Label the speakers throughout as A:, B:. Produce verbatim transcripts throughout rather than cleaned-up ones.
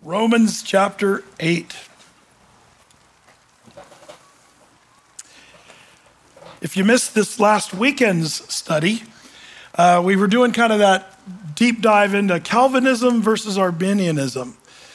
A: Romans chapter eight. If you missed this last weekend's study, uh, we were doing kind of that deep dive into Calvinism versus Arminianism.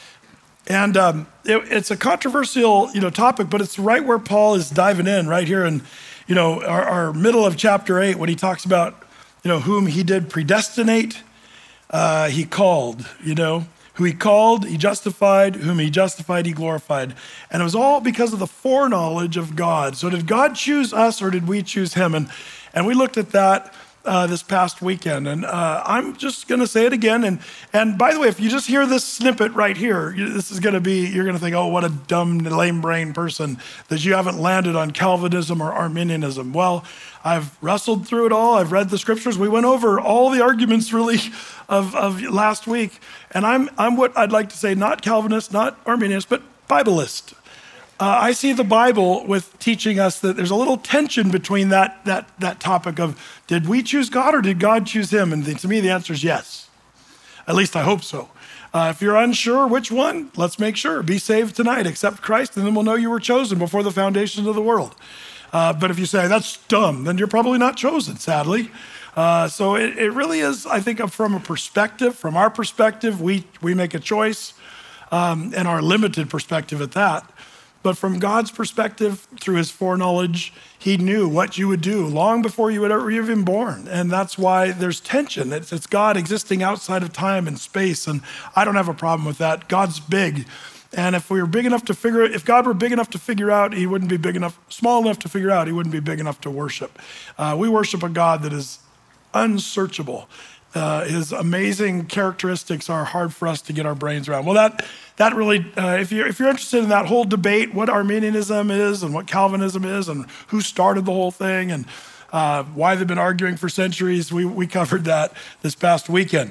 A: And um, it, it's a controversial, you know, topic, but it's right where Paul is diving in, right here in, you know, our, our middle of chapter eight, when he talks about, you know, whom he did predestinate, uh, he called, you know, who he called, he justified, whom he justified, he glorified. And it was all because of the foreknowledge of God. So did God choose us or did we choose him? And, and we looked at that Uh, this past weekend. And uh, I'm just going to say it again. And and by the way, if you just hear this snippet right here, you, this is going to be, you're going to think, oh, what a dumb, lame brain person that you haven't landed on Calvinism or Arminianism. Well, I've wrestled through it all. I've read the scriptures. We went over all the arguments really of, of last week. And I'm, I'm what I'd like to say, not Calvinist, not Arminianist, but Bibleist. Uh, I see the Bible with teaching us that there's a little tension between that that that topic of, did we choose God or did God choose him? And to me, the answer is yes. At least I hope so. Uh, if you're unsure which one, let's make sure. Be saved tonight, accept Christ, and then we'll know you were chosen before the foundations of the world. Uh, but if you say, that's dumb, then you're probably not chosen, sadly. Uh, so it, it really is, I think, from a perspective, from our perspective, we, we make a choice, um, and our limited perspective at that. But from God's perspective, through his foreknowledge, he knew what you would do long before you would ever even born. And that's why there's tension. It's, it's God existing outside of time and space. And I don't have a problem with that. God's big. And if we were big enough to figure it, if God were big enough to figure out, he wouldn't be big enough, small enough to figure out, he wouldn't be big enough to worship. Uh, we worship a God that is unsearchable. Uh, his amazing characteristics are hard for us to get our brains around. Well, that that really, uh, if you're if you're interested in that whole debate, what Arminianism is and what Calvinism is and who started the whole thing and uh, why they've been arguing for centuries, we we covered that this past weekend.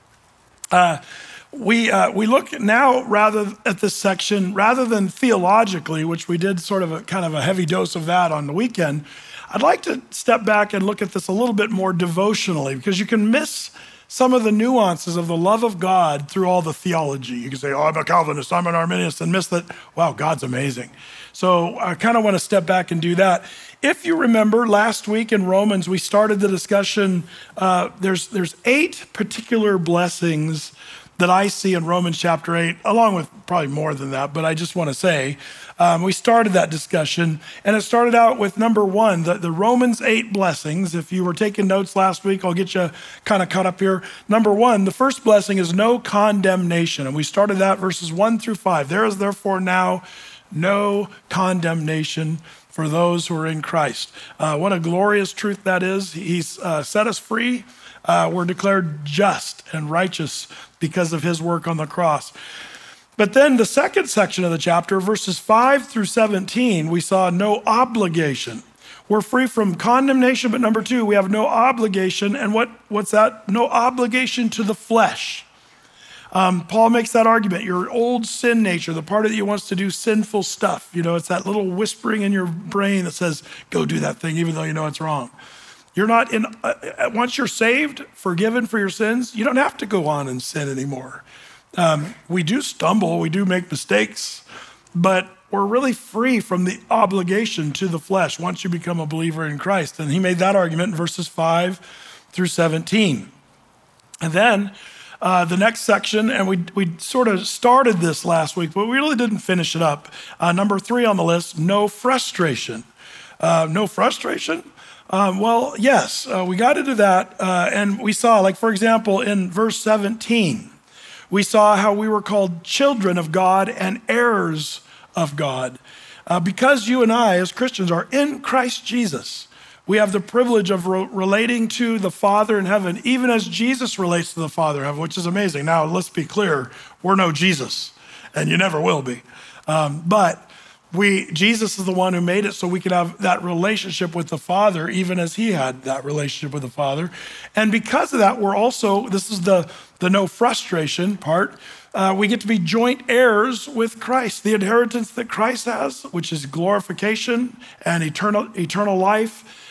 A: Uh, we uh, we look now rather at this section rather than theologically, which we did sort of a kind of a heavy dose of that on the weekend. I'd like to step back and look at this a little bit more devotionally, because you can miss some of the nuances of the love of God through all the theology. You can say, oh, I'm a Calvinist, I'm an Arminianist, and miss that, wow, God's amazing. So I kind of want to step back and do that. If you remember last week in Romans, we started the discussion. Uh, there's, there's eight particular blessings that I see in Romans chapter eight, along with probably more than that, but I just want to say, um, we started that discussion, and it started out with number one, the, the Romans eight blessings. If you were taking notes last week, I'll get you kind of caught up here. Number one, the first blessing is no condemnation, and we started that verses one through five. There is therefore now no condemnation for those who are in Christ. Uh, what a glorious truth that is. He's uh, set us free. Uh, we're declared just and righteous because of his work on the cross. But then the second section of the chapter, verses five through seventeen, we saw no obligation. We're free from condemnation, but number two, we have no obligation. And what, what's that? No obligation to the flesh. Um, Paul makes that argument. Your old sin nature, the part of you wants to do sinful stuff. You know, it's that little whispering in your brain that says, go do that thing, even though you know it's wrong. You're not in, uh, once you're saved, forgiven for your sins, you don't have to go on and sin anymore. Um, we do stumble, we do make mistakes, but we're really free from the obligation to the flesh once you become a believer in Christ. And he made that argument in verses five through seventeen. And then uh, the next section, and we we sort of started this last week, but we really didn't finish it up. Uh, number three on the list, no frustration. Uh, no frustration? Um, well, yes, uh, we got into that, uh, and we saw, like, for example, in verse seventeen, we saw how we were called children of God and heirs of God. Uh, because you and I, as Christians, are in Christ Jesus, we have the privilege of re- relating to the Father in heaven, even as Jesus relates to the Father in heaven, which is amazing. Now, let's be clear, we're no Jesus, and you never will be. Um, but We, Jesus is the one who made it so we could have that relationship with the Father, even as he had that relationship with the Father. And because of that, we're also, this is the, the no frustration part, uh, we get to be joint heirs with Christ. The inheritance that Christ has, which is glorification and eternal, eternal life,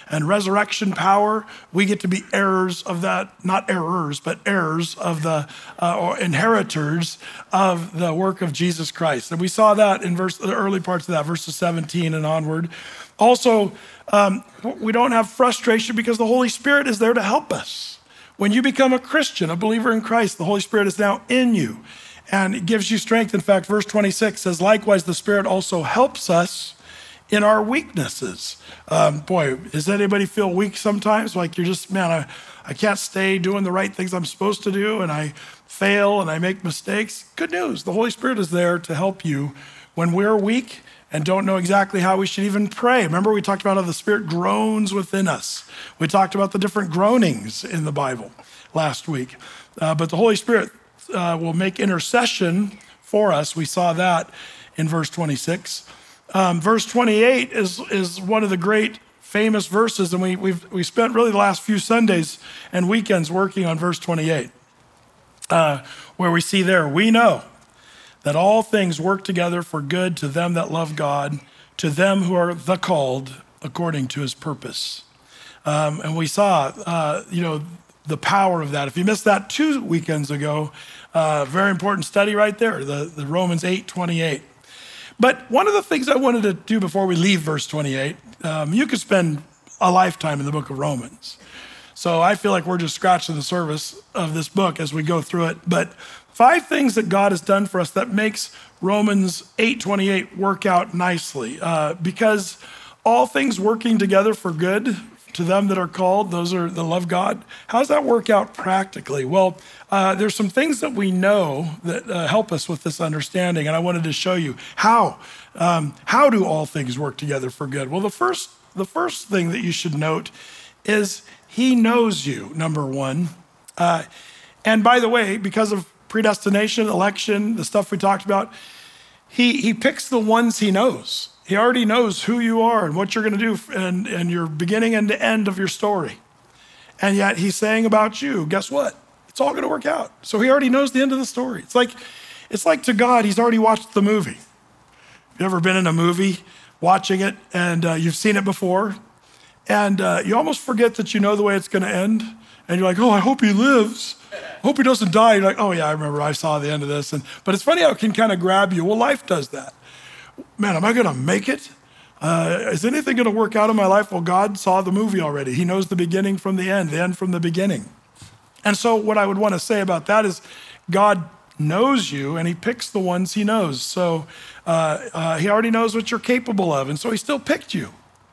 A: and resurrection power, we get to be heirs of that, not errors, but heirs of the, uh, or inheritors of the work of Jesus Christ. And we saw that in verse, the early parts of that, verses seventeen and onward. Also, um, we don't have frustration because the Holy Spirit is there to help us. When you become a Christian, a believer in Christ, the Holy Spirit is now in you and it gives you strength. In fact, verse twenty-six says, likewise, the Spirit also helps us in our weaknesses. Um, boy, does anybody feel weak sometimes? Like you're just, man, I, I can't stay doing the right things I'm supposed to do and I fail and I make mistakes. Good news, the Holy Spirit is there to help you when we're weak and don't know exactly how we should even pray. Remember, we talked about how the Spirit groans within us. We talked about the different groanings in the Bible last week. Uh, but the Holy Spirit uh, will make intercession for us. We saw that in verse twenty-six. Um, verse twenty-eight is, is one of the great famous verses, and we, we've we spent really the last few Sundays and weekends working on verse twenty-eight, uh, where we see there, we know that all things work together for good to them that love God, to them who are the called according to his purpose. Um, and we saw, uh, you know, the power of that. If you missed that two weekends ago, uh, very important study right there, the, the Romans eight twenty-eight. But one of the things I wanted to do before we leave verse twenty-eight, um, you could spend a lifetime in the book of Romans. So I feel like we're just scratching the surface of this book as we go through it. But five things that God has done for us that makes Romans eight twenty-eight work out nicely. Uh, because all things working together for good to them that are called, those are that love God. How does that work out practically? Well, uh, there's some things that we know that uh, help us with this understanding, and I wanted to show you how. Um, how do all things work together for good? Well, the first, the first thing that you should note is he knows you, number one. Uh, and by the way, because of predestination, election, the stuff we talked about, he, he picks the ones he knows. He already knows who you are and what you're going to do and, and your beginning and the end of your story. And yet he's saying about you, guess what? It's all going to work out. So he already knows the end of the story. It's like, it's like to God, he's already watched the movie. You ever been in a movie, watching it, and uh, you've seen it before, and uh, you almost forget that you know the way it's going to end, and you're like, oh, I hope he lives. I hope he doesn't die. You're like, oh yeah, I remember, I saw the end of this. And but it's funny how it can kind of grab you. Well, life does that. Man, am I going to make it? Uh, is anything going to work out in my life? Well, God saw the movie already. He knows the beginning from the end, the end from the beginning. And so what I would want to say about that is God knows you and he picks the ones he knows. So uh, uh, he already knows what you're capable of. And so he still picked you.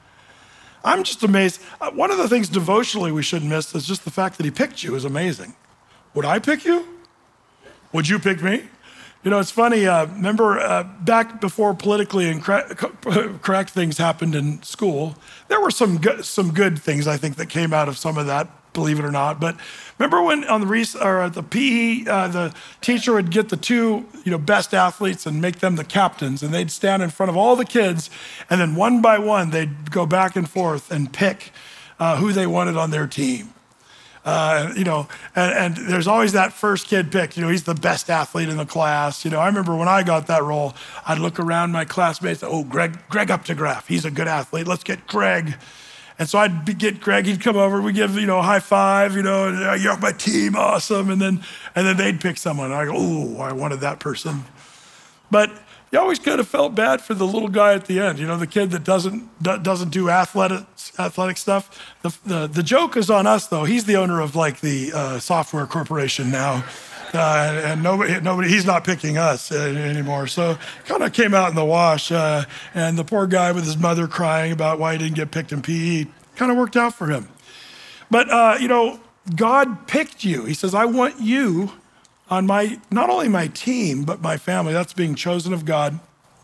A: I'm just amazed. Uh, one of the things devotionally we shouldn't miss is just the fact that he picked you is amazing. Would I pick you? Would you pick me? You know, it's funny, uh, remember uh, back before politically incorrect correct things happened in school, there were some good, some good things, I think, that came out of some of that, believe it or not. But remember when on the rec- or at the P E, uh, the teacher would get the two, you know, best athletes and make them the captains, and they'd stand in front of all the kids, and then one by one, they'd go back and forth and pick uh, who they wanted on their team. Uh, you know, and, and there's always that first kid picked, you know, he's the best athlete in the class. You know, I remember when I got that role, I'd look around my classmates, oh, Greg, Greg Updegraff, he's a good athlete, let's get Greg. And so I'd be, get Greg, he'd come over, we'd give, you know, a high five, you know, and, you're on my team, awesome. And then, and then they'd pick someone, and I go, oh, I wanted that person. But you always kind of felt bad for the little guy at the end, you know, the kid that doesn't doesn't do athletic athletic stuff. The the, the joke is on us, though. He's the owner of like the uh, software corporation now, uh, and nobody nobody he's not picking us uh, anymore. So kind of came out in the wash, uh, and the poor guy with his mother crying about why he didn't get picked in P E kind of worked out for him. But uh, you know, God picked you. He says, "I want you on my, not only my team, but my family." That's being chosen of God.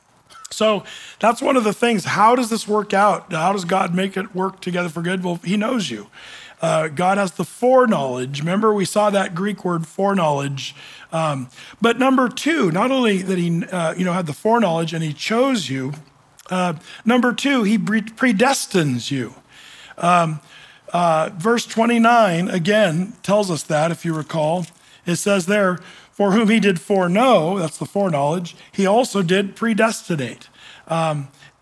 A: So that's one of the things. How does this work out? How does God make it work together for good? Well, he knows you. Uh, God has the foreknowledge. Remember, we saw that Greek word foreknowledge. Um, but number two, not only that he uh, you know, had the foreknowledge and he chose you, uh, number two, he predestines you. Um, uh, verse twenty-nine, again, tells us that, if you recall. It says there, for whom he did foreknow, that's the foreknowledge, he also did predestinate. Um,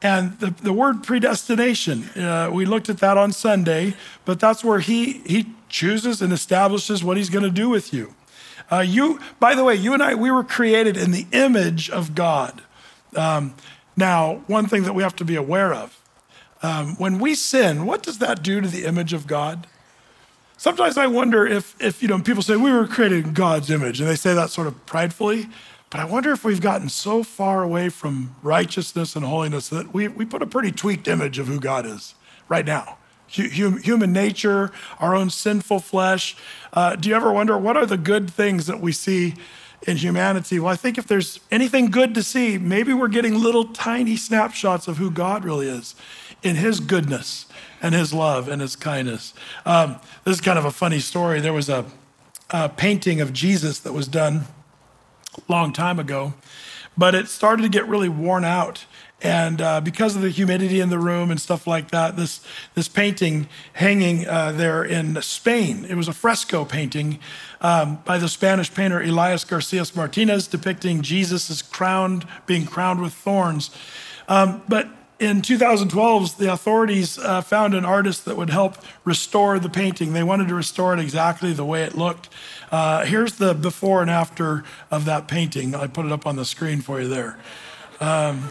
A: And the, the word predestination, uh, we looked at that on Sunday, but that's where he, he chooses and establishes what he's going to do with you. Uh, you, by the way, you and I, we were created in the image of God. Um, now, one thing that we have to be aware of, um, when we sin, what does that do to the image of God? Sometimes I wonder if, if you know, people say we were created in God's image, and they say that sort of pridefully. But I wonder if we've gotten so far away from righteousness and holiness that we, we put a pretty tweaked image of who God is right now. Hum, human nature, our own sinful flesh. Uh, do you ever wonder what are the good things that we see in humanity? Well, I think if there's anything good to see, maybe we're getting little tiny snapshots of who God really is in his goodness and his love and his kindness. Um, this is kind of a funny story. There was a, a painting of Jesus that was done long time ago, but it started to get really worn out. And uh, because of the humidity in the room and stuff like that, this this painting hanging uh, there in Spain, it was a fresco painting um, by the Spanish painter Elias Garcias Martinez depicting Jesus as crowned, being crowned with thorns. Um, but in two thousand twelve, the authorities uh, found an artist that would help restore the painting. They wanted to restore it exactly the way it looked. Uh, here's the before and after of that painting. I put it up on the screen for you there. Um,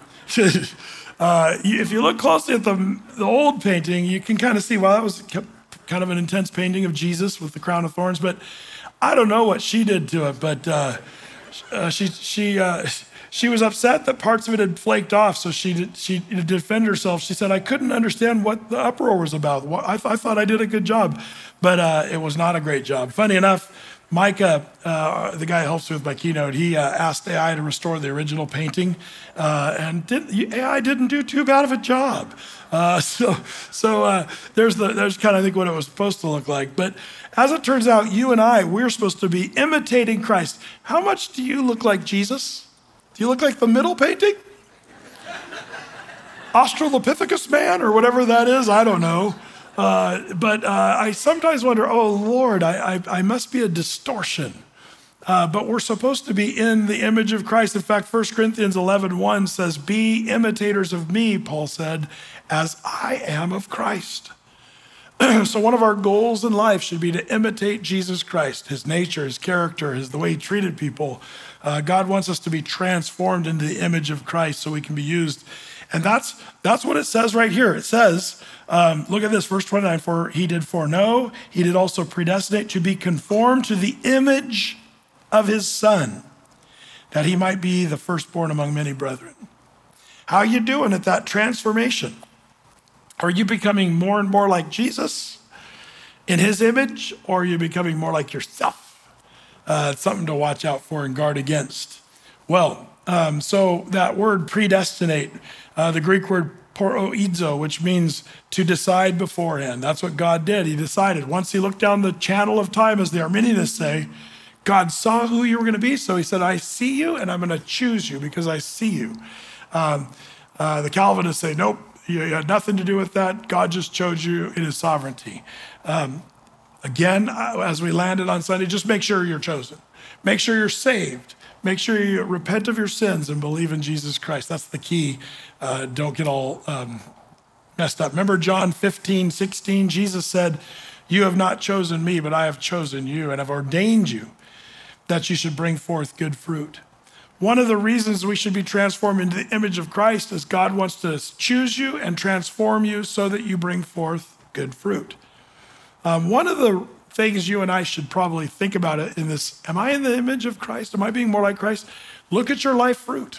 A: uh, if you look closely at the, the old painting, you can kind of see, well, that was kind of an intense painting of Jesus with the crown of thorns, but I don't know what she did to it, but uh, uh, she she uh, she was upset that parts of it had flaked off, so she did, she to defend herself, she said, I couldn't understand what the uproar was about. I, th- I thought I did a good job, but uh, it was not a great job. Funny enough, Micah, uh, the guy who helps me with my keynote, he uh, asked A I to restore the original painting, uh, and did, A I didn't do too bad of a job. Uh, so so uh, there's the there's kind of, I think, what it was supposed to look like. But as it turns out, you and I, we're supposed to be imitating Christ. How much do you look like Jesus? Do you look like the middle painting? Australopithecus man or whatever that is, I don't know. Uh, but uh, I sometimes wonder, oh, Lord, I, I, I must be a distortion. Uh, but we're supposed to be in the image of Christ. In fact, First Corinthians eleven one says, be imitators of me, Paul said, as I am of Christ. So one of our goals in life should be to imitate Jesus Christ, his nature, his character, his the way he treated people. Uh, God wants us to be transformed into the image of Christ so we can be used. And that's that's what it says right here. It says, um, look at this, verse twenty-nine, for he did foreknow, he did also predestinate to be conformed to the image of his Son, that he might be the firstborn among many brethren. How are you doing at that transformation? Are you becoming more and more like Jesus in his image, or are you becoming more like yourself? Uh, it's something to watch out for and guard against. Well, um, so that word predestinate, uh, the Greek word poroidzo, which means to decide beforehand. That's what God did. He decided. Once he looked down the channel of time, as the Arminianists say, God saw who you were going to be, so he said, I see you, and I'm going to choose you because I see you. Um, uh, the Calvinists say, nope, you had nothing to do with that. God just chose you in his sovereignty. Um, again, as we landed on Sunday, just make sure you're chosen. Make sure you're saved. Make sure you repent of your sins and believe in Jesus Christ. That's the key. Uh, don't get all um, messed up. Remember John fifteen, sixteen? Jesus said, you have not chosen me, but I have chosen you and have ordained you that you should bring forth good fruit. One of the reasons we should be transformed into the image of Christ is God wants to choose you and transform you so that you bring forth good fruit. Um, one of the things you and I should probably think about it in this, am I in the image of Christ? Am I being more like Christ? Look at your life fruit.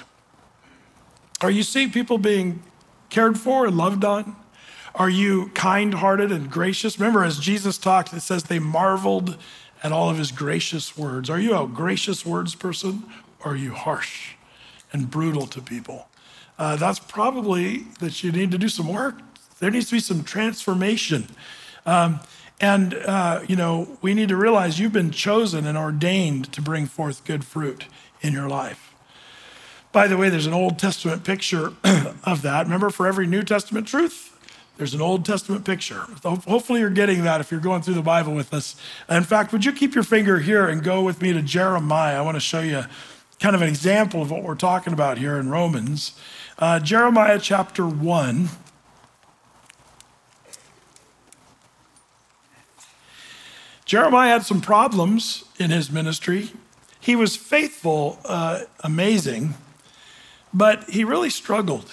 A: Are you seeing people being cared for and loved on? Are you kind-hearted and gracious? Remember, as Jesus talked, it says they marveled at all of his gracious words. Are you a gracious words person, or are you harsh and brutal to people? Uh, that's probably that you need to do some work. There needs to be some transformation. Um, and, uh, you know, we need to realize you've been chosen and ordained to bring forth good fruit in your life. By the way, there's an Old Testament picture of that. Remember, for every New Testament truth, there's an Old Testament picture. Hopefully you're getting that if you're going through the Bible with us. In fact, would you keep your finger here and go with me to Jeremiah? I want to show you kind of an example of what we're talking about here in Romans. Uh, Jeremiah chapter one. Jeremiah had some problems in his ministry. He was faithful, uh, amazing, but he really struggled.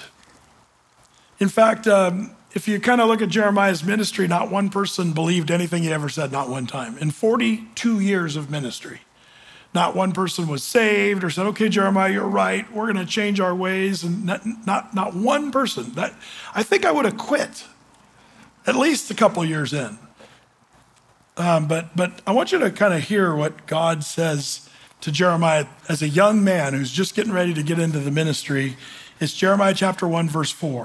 A: In fact, um, if you kind of look at Jeremiah's ministry, not one person believed anything he ever said, not one time. In forty-two years of ministry, not one person was saved or said, okay, Jeremiah, you're right. We're going to change our ways. And not, not, not one person. That, I think I would have quit at least a couple years in. Um, but, but I want you to kind of hear what God says to Jeremiah as a young man who's just getting ready to get into the ministry. It's Jeremiah chapter one, verse four.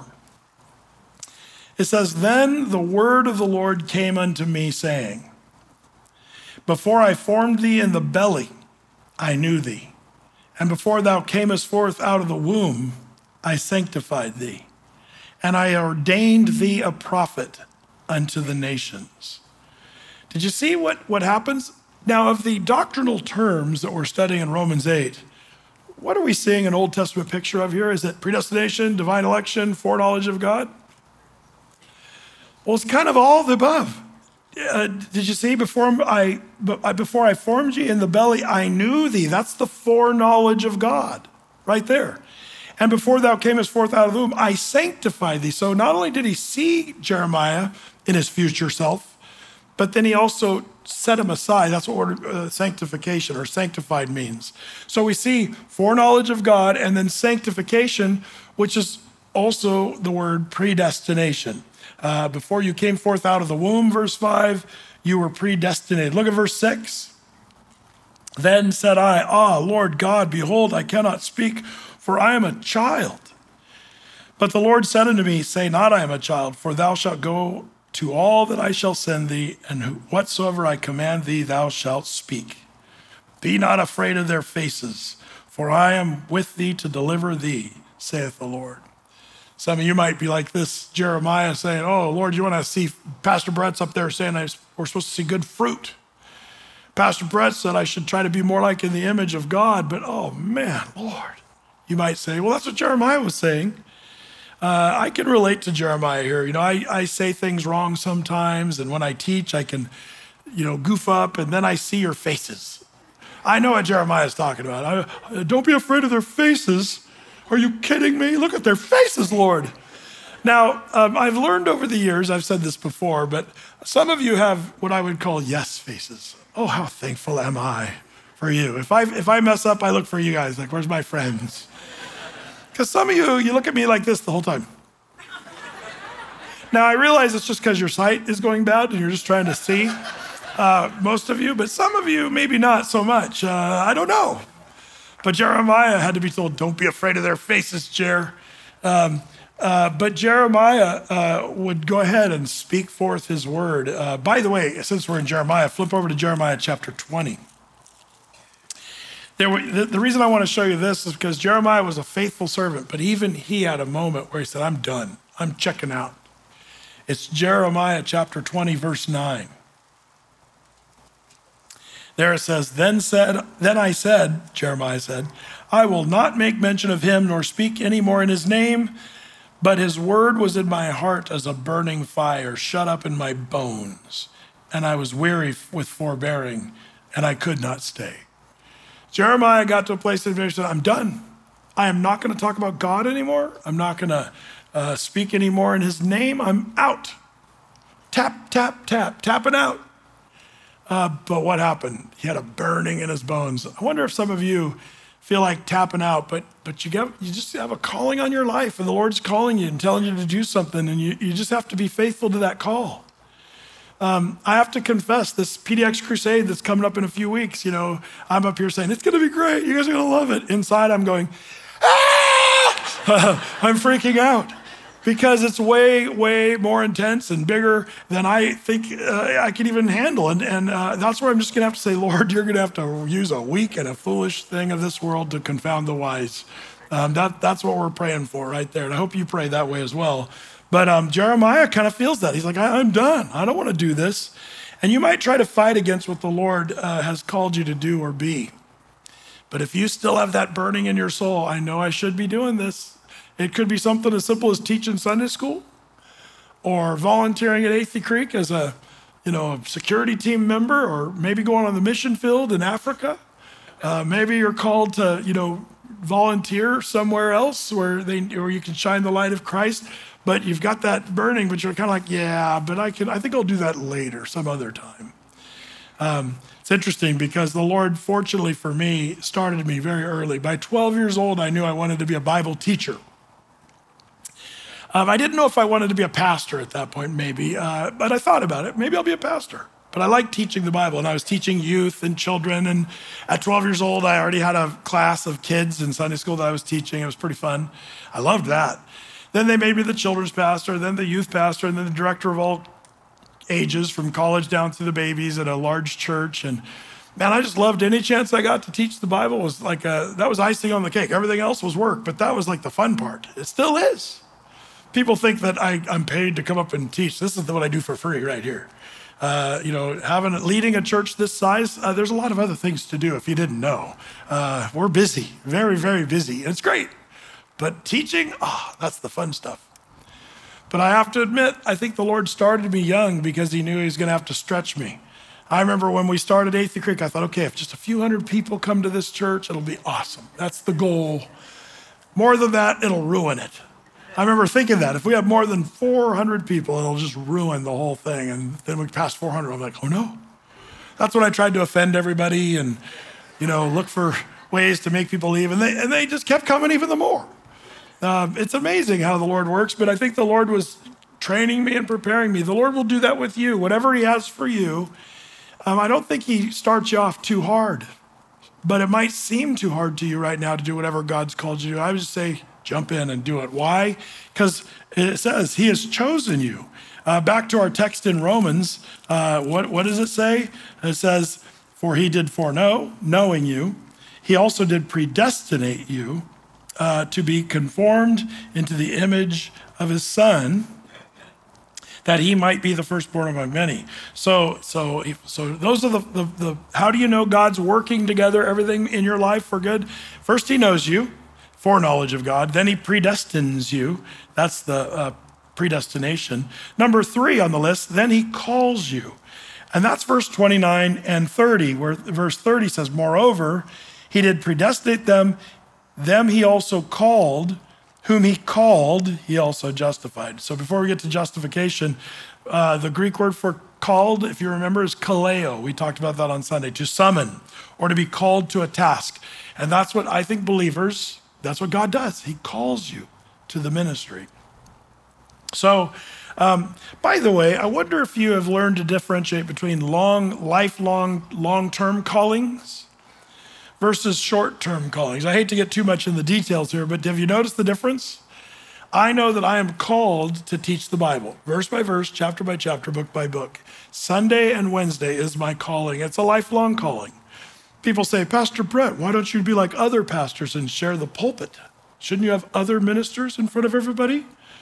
A: It says, then the word of the Lord came unto me, saying, before I formed thee in the belly, I knew thee. And before thou camest forth out of the womb, I sanctified thee. And I ordained thee a prophet unto the nations. Did you see what, what happens? Now, of the doctrinal terms that we're studying in Romans eight, what are we seeing an Old Testament picture of here? Is it predestination, divine election, foreknowledge of God? Well, it's kind of all of the above. Uh, did you see, before I, before I formed you in the belly, I knew thee. That's the foreknowledge of God right there. And before thou camest forth out of the womb, I sanctified thee. So not only did he see Jeremiah in his future self, but then he also set him aside. That's what uh, sanctification or sanctified means. So we see foreknowledge of God and then sanctification, which is also the word predestination. Uh, before you came forth out of the womb, verse five, you were predestinated. Look at verse six. Then said I, ah, Lord God, behold, I cannot speak, for I am a child. But the Lord said unto me, say not I am a child, for thou shalt go to all that I shall send thee, and whatsoever I command thee, thou shalt speak. Be not afraid of their faces, for I am with thee to deliver thee, saith the Lord. Some of you might be like this Jeremiah saying, oh, Lord, you want to see, Pastor Brett's up there saying we're supposed to see good fruit. Pastor Brett said I should try to be more like in the image of God, but oh man, Lord. You might say, well, that's what Jeremiah was saying. Uh, I can relate to Jeremiah here. You know, I, I say things wrong sometimes, and when I teach, I can, you know, goof up, and then I see your faces. I know what Jeremiah is talking about. I, don't be afraid of their faces. Are you kidding me? Look at their faces, Lord. Now, um, I've learned over the years, I've said this before, but some of you have what I would call yes faces. Oh, how thankful am I for you. If I if I mess up, I look for you guys, like, where's my friends? Because some of you, you look at me like this the whole time. Now, I realize it's just because your sight is going bad and you're just trying to see, uh, most of you, but some of you, maybe not so much. Uh, I don't know. But Jeremiah had to be told, don't be afraid of their faces, Jer. Um, uh, but Jeremiah uh, would go ahead and speak forth his word. Uh, by the way, since we're in Jeremiah, flip over to Jeremiah chapter twenty. There were, the, the reason I want to show you this is because Jeremiah was a faithful servant, but even he had a moment where he said, I'm done. I'm checking out. It's Jeremiah chapter twenty, verse nine. There it says, then said, then I said, Jeremiah said, I will not make mention of him nor speak any more in his name, but his word was in my heart as a burning fire, shut up in my bones. And I was weary with forbearing, and I could not stay. Jeremiah got to a place in which he said, I'm done. I am not going to talk about God anymore. I'm not going to uh, speak anymore in his name. I'm out. Tap, tap, tap, tapping out. Uh, but what happened? He had a burning in his bones. I wonder if some of you feel like tapping out, but but you get you just have a calling on your life, and the Lord's calling you and telling you to do something, and you, you just have to be faithful to that call. Um, I have to confess, this P D X crusade that's coming up in a few weeks, you know, I'm up here saying, it's going to be great. You guys are going to love it. Inside, I'm going, ah! I'm freaking out. Because it's way, way more intense and bigger than I think uh, I can even handle. And, and uh, that's where I'm just going to have to say, Lord, you're going to have to use a weak and a foolish thing of this world to confound the wise. Um, that, that's what we're praying for right there. And I hope you pray that way as well. But um, Jeremiah kind of feels that. He's like, I, I'm done. I don't want to do this. And you might try to fight against what the Lord uh, has called you to do or be. But if you still have that burning in your soul, I know I should be doing this. It could be something as simple as teaching Sunday school or volunteering at Athey Creek as a, you know, a security team member, or maybe going on the mission field in Africa. Uh, maybe you're called to, you know, volunteer somewhere else where they, where you can shine the light of Christ. But you've got that burning, but you're kind of like, yeah, but I can, I think I'll do that later, some other time. Um, it's interesting because the Lord, fortunately for me, started me very early. By twelve years old, I knew I wanted to be a Bible teacher. Um, I didn't know if I wanted to be a pastor at that point, maybe, uh, but I thought about it. Maybe I'll be a pastor. But I like teaching the Bible, and I was teaching youth and children. And at twelve years old, I already had a class of kids in Sunday school that I was teaching. It was pretty fun. I loved that. Then they made me the children's pastor, then the youth pastor, and then the director of all ages, from college down to the babies at a large church. And man, I just loved any chance I got to teach the Bible. Was like a, that was icing on the cake. Everything else was work, but that was like the fun part. It still is. People think that I, I'm paid to come up and teach. This is what I do for free right here. Uh, you know, having leading a church this size, uh, there's a lot of other things to do if you didn't know. Uh, we're busy, very, very busy. It's great. But teaching, ah, oh, that's the fun stuff. But I have to admit, I think the Lord started me young because he knew he was going to have to stretch me. I remember when we started Athey Creek, I thought, okay, if just a few hundred people come to this church, it'll be awesome. That's the goal. More than that, it'll ruin it. I remember thinking that. If we have more than four hundred people, it'll just ruin the whole thing. And then we passed four hundred. I'm like, oh no. That's when I tried to offend everybody and, you know, look for ways to make people leave. And they, and they just kept coming even the more. Uh, it's amazing how the Lord works, but I think the Lord was training me and preparing me. The Lord will do that with you. Whatever he has for you, um, I don't think he starts you off too hard, but it might seem too hard to you right now to do whatever God's called you to do. I would just say, jump in and do it. Why? Because it says he has chosen you. Uh, back to our text in Romans, uh, what, what does it say? It says, for he did foreknow, knowing you. He also did predestinate you Uh, to be conformed into the image of his son, that he might be the firstborn among many. So, so, so those are the, the, the, how do you know God's working together, everything in your life for good? First, he knows you, foreknowledge of God. Then he predestines you. That's the uh, predestination. Number three on the list, then he calls you. And that's verse twenty-nine and thirty, where verse thirty says, moreover, he did predestinate them, them he also called, whom he called, he also justified. So before we get to justification, uh, the Greek word for called, if you remember, is kaleo. We talked about that on Sunday, to summon or to be called to a task. And that's what I think believers, that's what God does. He calls you to the ministry. So, um, by the way, I wonder if you have learned to differentiate between long, lifelong, long-term callings versus short-term callings. I hate to get too much in the details here, but have you noticed the difference? I know that I am called to teach the Bible, verse by verse, chapter by chapter, book by book. Sunday and Wednesday is my calling. It's a lifelong calling. People say, Pastor Brett, why don't you be like other pastors and share the pulpit? Shouldn't you have other ministers in front of everybody?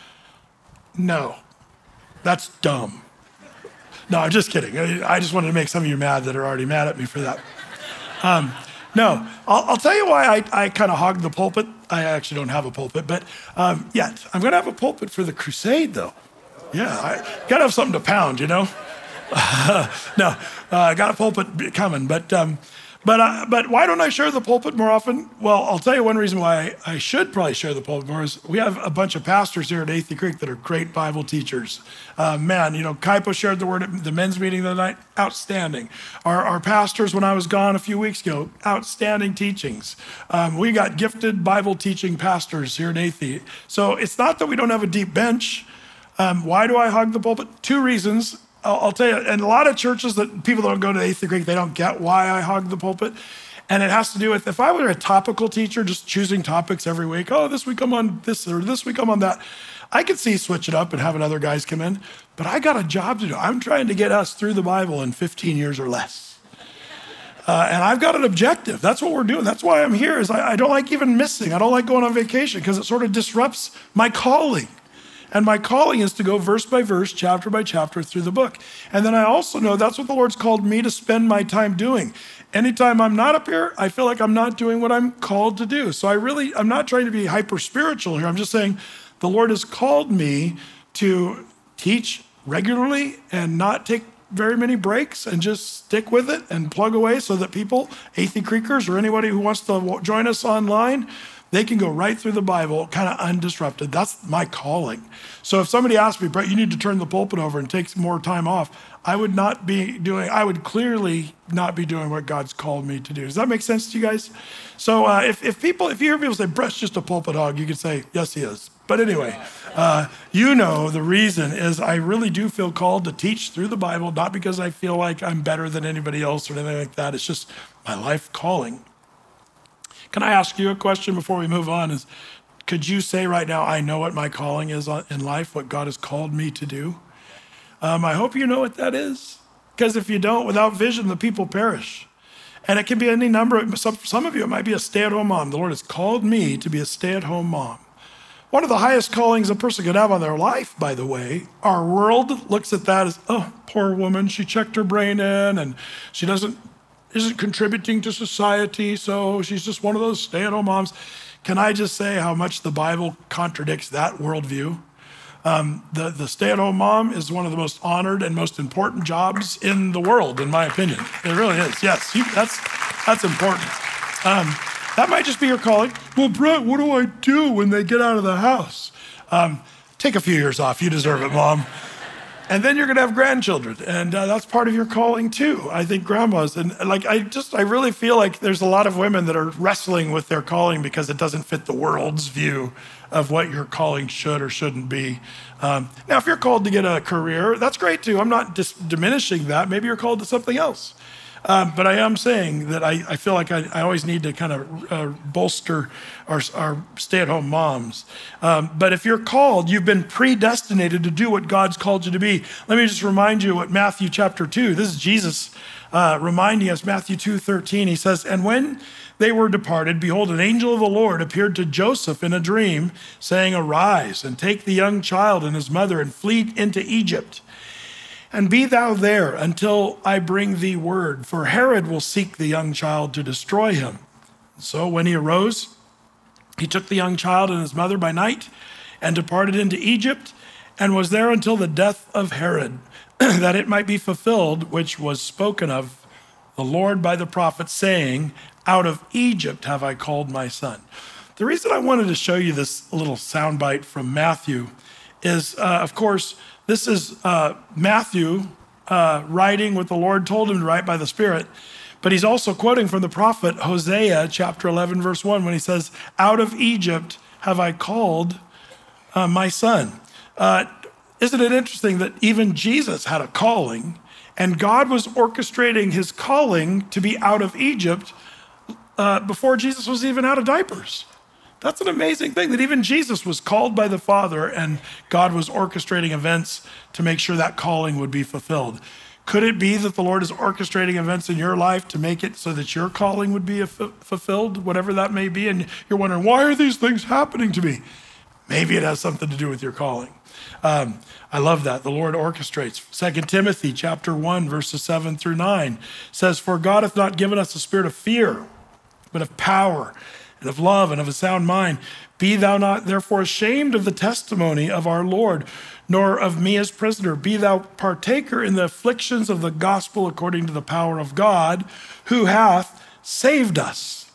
A: No, that's dumb. No, I'm just kidding. I just wanted to make some of you mad that are already mad at me for that. Um, No, I'll, I'll tell you why I, I kind of hog the pulpit. I actually don't have a pulpit, but um, yet I'm going to have a pulpit for the crusade, though. Yeah, I got to have something to pound, you know. Uh, no, uh, I got a pulpit coming, but um, but uh, but why don't I share the pulpit more often? Well, I'll tell you one reason why I should probably share the pulpit more is we have a bunch of pastors here at Athey Creek that are great Bible teachers. Uh, man, you know, Kaipo shared the word at the men's meeting the other night. Outstanding. Our, our pastors, when I was gone a few weeks ago, outstanding teachings. Um, we got gifted Bible teaching pastors here at Athey. So it's not that we don't have a deep bench. Um, why do I hog the pulpit? Two reasons. I'll, I'll tell you, and a lot of churches that people that don't go to Athey Creek, they don't get why I hog the pulpit. And it has to do with, if I were a topical teacher, just choosing topics every week, oh, this week I'm on this, or this week I'm on that, I could see switch it up and having other guys come in, but I got a job to do. I'm trying to get us through the Bible in fifteen years or less. Uh, and I've got an objective. That's what we're doing. That's why I'm here, is I, I don't like even missing. I don't like going on vacation because it sort of disrupts my calling. And my calling is to go verse by verse, chapter by chapter through the book. And then I also know that's what the Lord's called me to spend my time doing. anytime I'm not up here, I feel like I'm not doing what I'm called to do. So I really, I'm not trying to be hyper spiritual here. I'm just saying the Lord has called me to teach regularly and not take very many breaks and just stick with it and plug away so that people, Athey Creekers or anybody who wants to join us online, they can go right through the Bible kind of undisrupted. That's my calling. So if somebody asked me, Brett, you need to turn the pulpit over and take some more time off, I would not be doing, I would clearly not be doing what God's called me to do. Does that make sense to you guys? So uh, if, if people, if you hear people say, Brett's just a pulpit hog, you could say, yes, he is. But anyway, uh, you know the reason is I really do feel called to teach through the Bible, not because I feel like I'm better than anybody else or anything like that. It's just my life calling. Can I ask you a question before we move on? Is could you say right now, I know what my calling is in life, what God has called me to do? Um, I hope you know what that is. Because if you don't, without vision, the people perish. And it can be any number of, some, some of you, it might be a stay-at-home mom. The Lord has called me to be a stay-at-home mom. One of the highest callings a person could have on their life, by the way, our world looks at that as, oh, poor woman, she checked her brain in and she doesn't, isn't contributing to society, so she's just one of those stay-at-home moms. Can I just say how much the Bible contradicts that worldview? Um, the, the stay-at-home mom is one of the most honored and most important jobs in the world, in my opinion. It really is, yes, you, that's, that's important. Um, That might just be your calling. Well, Brett, what do I do when they get out of the house? Um, take a few years off. You deserve it, Mom. And then you're going to have grandchildren. And uh, that's part of your calling, too. I think grandmas. And like, I just, I really feel like there's a lot of women that are wrestling with their calling because it doesn't fit the world's view of what your calling should or shouldn't be. Um, now, if you're called to get a career, that's great, too. I'm not dis- diminishing that. Maybe you're called to something else. Um, but I am saying that I, I feel like I, I always need to kind of uh, bolster our, our stay-at-home moms. Um, but if you're called, you've been predestinated to do what God's called you to be. Let me just remind you what Matthew chapter two, this is Jesus uh, reminding us, Matthew two thirteen, he says, and when they were departed, behold, an angel of the Lord appeared to Joseph in a dream, saying, arise and take the young child and his mother and flee into Egypt. And be thou there until I bring thee word, for Herod will seek the young child to destroy him. So when he arose, he took the young child and his mother by night and departed into Egypt and was there until the death of Herod, that it might be fulfilled, which was spoken of the Lord by the prophet, saying, out of Egypt have I called my son. The reason I wanted to show you this little soundbite from Matthew is, uh, of course, this is uh, Matthew uh, writing what the Lord told him to write by the Spirit, but he's also quoting from the prophet Hosea chapter eleven, verse one, when he says, out of Egypt have I called uh, my son. Uh, isn't it interesting that even Jesus had a calling, and God was orchestrating his calling to be out of Egypt uh, before Jesus was even out of diapers? That's an amazing thing, that even Jesus was called by the Father and God was orchestrating events to make sure that calling would be fulfilled. Could it be that the Lord is orchestrating events in your life to make it so that your calling would be f- fulfilled, whatever that may be? And you're wondering, why are these things happening to me? Maybe it has something to do with your calling. Um, I love that. The Lord orchestrates. Second Timothy chapter one, verses seven through nine says, for God hath not given us a spirit of fear, but of power and of love and of a sound mind. Be thou not therefore ashamed of the testimony of our Lord, nor of me as prisoner. Be thou partaker in the afflictions of the gospel according to the power of God, who hath saved us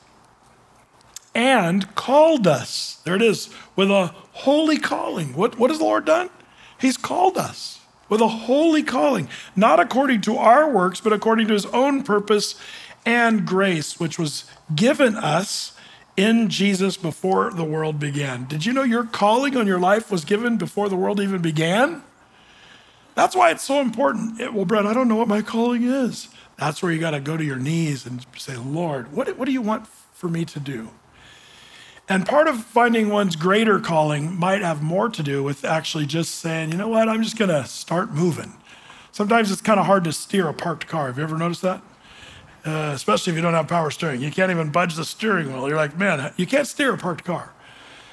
A: and called us. There it is, with a holy calling. What, what has the Lord done? He's called us with a holy calling, not according to our works, but according to his own purpose and grace, which was given us in Jesus before the world began. Did you know your calling on your life was given before the world even began? That's why it's so important. It, well, Brett, I don't know what my calling is. That's where you got to go to your knees and say, Lord, what, what do you want for me to do? And part of finding one's greater calling might have more to do with actually just saying, you know what, I'm just going to start moving. Sometimes it's kind of hard to steer a parked car. Have you ever noticed that? Uh, especially if you don't have power steering. You can't even budge the steering wheel. You're like, man, you can't steer a parked car.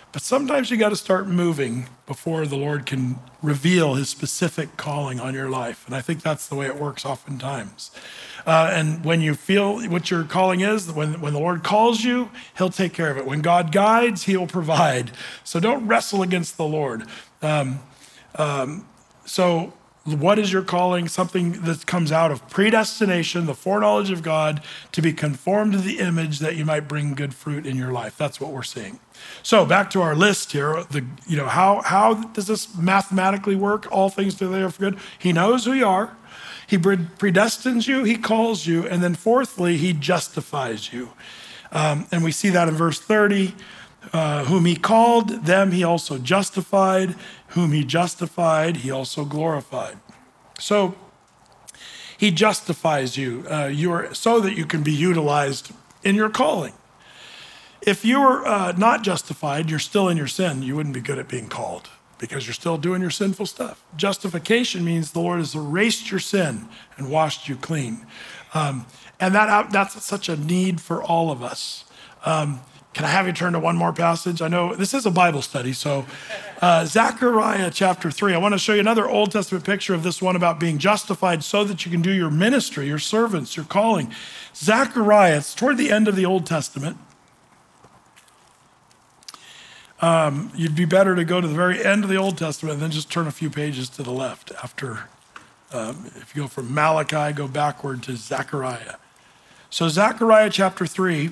A: But sometimes you got to start moving before the Lord can reveal his specific calling on your life. And I think that's the way it works oftentimes. Uh, and when you feel what your calling is, when, when the Lord calls you, he'll take care of it. When God guides, he'll provide. So don't wrestle against the Lord. Um, um, so what is your calling? Something that comes out of predestination, the foreknowledge of God, to be conformed to the image that you might bring good fruit in your life. That's what we're seeing. So back to our list here. The you know how how does this mathematically work? All things together for good. He knows who you are. He predestines you. He calls you, and then fourthly, he justifies you. Um, and we see that in verse thirty. Uh, whom he called, them he also justified. Whom he justified, he also glorified. So he justifies you, uh, you're, so that you can be utilized in your calling. If you were uh, not justified, you're still in your sin, you wouldn't be good at being called because you're still doing your sinful stuff. Justification means the Lord has erased your sin and washed you clean. Um, and that that's such a need for all of us. Um, Can I have you turn to one more passage? I know this is a Bible study, so uh, Zechariah chapter three. I want to show you another Old Testament picture of this one about being justified so that you can do your ministry, your servants, your calling. Zechariah, it's toward the end of the Old Testament. Um, you'd be better to go to the very end of the Old Testament and then just turn a few pages to the left after. Um, if you go from Malachi, go backward to Zechariah. So Zechariah chapter three.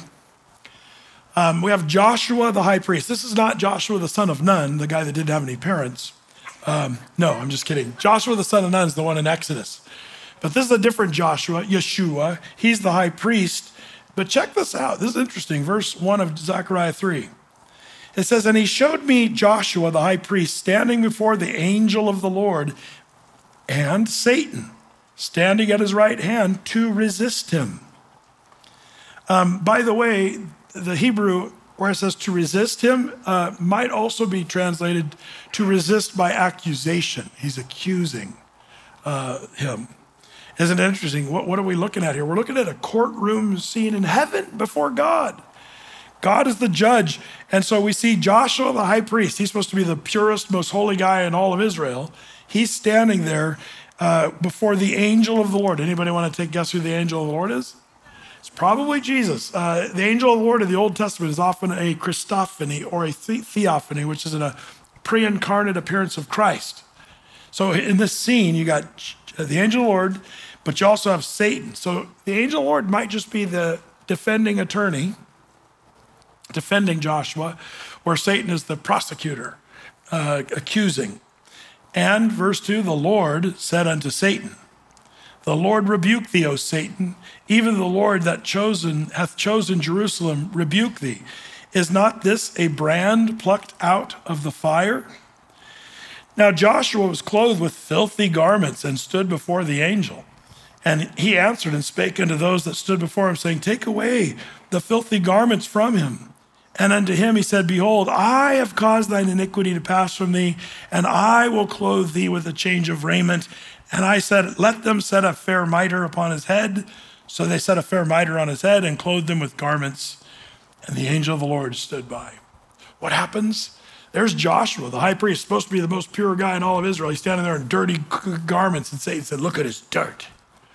A: Um, we have Joshua the high priest. This is not Joshua the son of Nun, the guy that didn't have any parents. Um, no, I'm just kidding. Joshua the son of Nun is the one in Exodus. But this is a different Joshua, Yeshua. He's the high priest. But check this out. This is interesting. Verse one of Zechariah three. It says, and he showed me Joshua the high priest standing before the angel of the Lord and Satan standing at his right hand to resist him. Um, by the way, the Hebrew, where it says to resist him, uh, might also be translated to resist by accusation. He's accusing uh, him. Isn't it interesting? What, what are we looking at here? We're looking at a courtroom scene in heaven before God. God is the judge. And so we see Joshua, the high priest. He's supposed to be the purest, most holy guy in all of Israel. He's standing there uh, before the angel of the Lord. Anybody want to take a guess who the angel of the Lord is? It's probably Jesus. Uh, the angel of the Lord in the Old Testament is often a Christophany or a the- theophany, which is a pre-incarnate appearance of Christ. So in this scene, you got the angel of the Lord, but you also have Satan. So the angel of the Lord might just be the defending attorney, defending Joshua, where Satan is the prosecutor, uh, accusing. And verse two, the Lord said unto Satan, the Lord rebuke thee, O Satan, even the Lord that chosen hath chosen Jerusalem rebuke thee. Is not this a brand plucked out of the fire? Now Joshua was clothed with filthy garments and stood before the angel. And he answered and spake unto those that stood before him, saying, take away the filthy garments from him. And unto him he said, behold, I have caused thine iniquity to pass from thee, and I will clothe thee with a change of raiment. And I said, let them set a fair mitre upon his head. So they set a fair mitre on his head and clothed him with garments. And the angel of the Lord stood by. What happens? There's Joshua, the high priest, supposed to be the most pure guy in all of Israel. He's standing there in dirty garments, and Satan said, look at his dirt.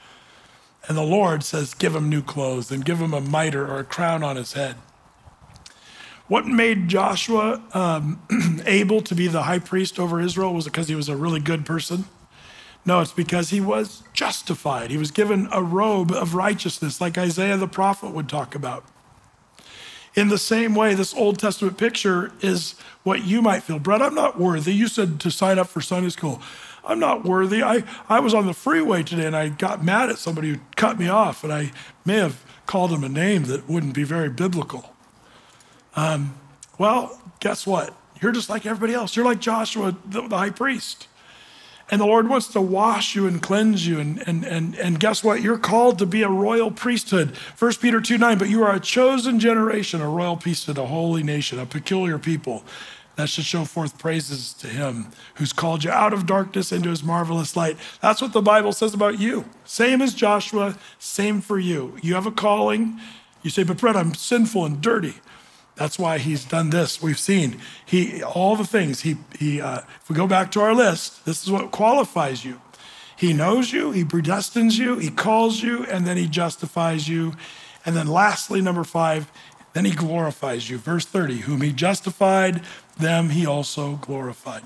A: And the Lord says, give him new clothes and give him a mitre or a crown on his head. What made Joshua um, able to be the high priest over Israel? Was it because he was a really good person? No, it's because he was justified. He was given a robe of righteousness like Isaiah the prophet would talk about. In the same way, this Old Testament picture is what you might feel. Brett, I'm not worthy. You said to sign up for Sunday school. I'm not worthy. I, I was on the freeway today and I got mad at somebody who cut me off, and I may have called him a name that wouldn't be very biblical. Um, well, guess what? You're just like everybody else. You're like Joshua, the, the high priest. And the Lord wants to wash you and cleanse you. And, and, and, and guess what? You're called to be a royal priesthood. First Peter two nine, but you are a chosen generation, a royal priesthood, a holy nation, a peculiar people that should show forth praises to him who's called you out of darkness into his marvelous light. That's what the Bible says about you. Same as Joshua, same for you. You have a calling. You say, but Brett, I'm sinful and dirty. That's why he's done this. We've seen he all the things. He, he uh, if we go back to our list, this is what qualifies you. He knows you, he predestines you, he calls you, and then he justifies you. And then lastly, number five, then he glorifies you. Verse thirty, whom he justified, them he also glorified.